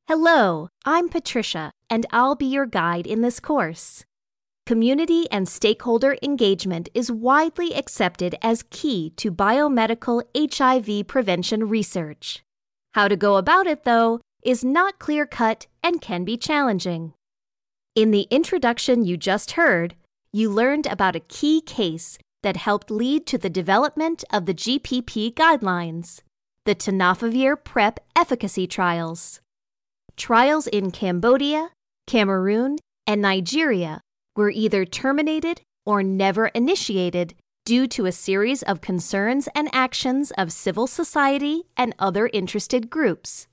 Hello, I'm Patricia, and I'll be your guide in this course. Community and stakeholder engagement is widely accepted as key to biomedical HIV prevention research. How to go about it, though, is not clear-cut and can be challenging. In the introduction you just heard, you learned about a key case that helped lead to the development of the GPP guidelines, the Tenofovir PrEP efficacy trials. Trials in Cambodia, Cameroon, and Nigeria were either terminated or never initiated due to a series of concerns and actions of civil society and other interested groups.